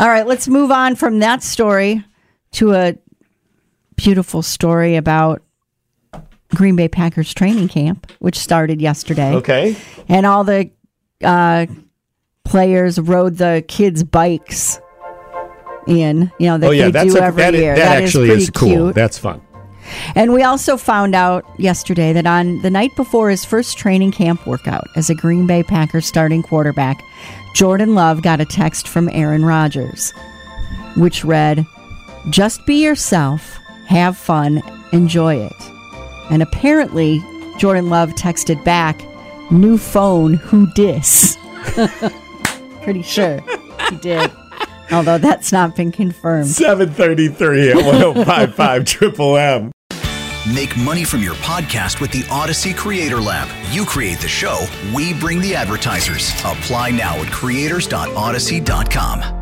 All right, let's move on from that story to a beautiful story about Green Bay Packers training camp, which started yesterday. Okay. And all the players rode the kids' bikes in, that they do every year. That actually is cool. Cute. That's fun. And we also found out yesterday that on the night before his first training camp workout as a Green Bay Packers starting quarterback, Jordan Love got a text from Aaron Rodgers, which read, "Just be yourself, have fun, enjoy it." And apparently, Jordan Love texted back, "New phone, who dis?" Pretty sure he did. Although that's not been confirmed. 7:33 at 105.5 Triple M. Make money from your podcast with the Odyssey Creator Lab. You create the show, we bring the advertisers. Apply now at creators.odyssey.com.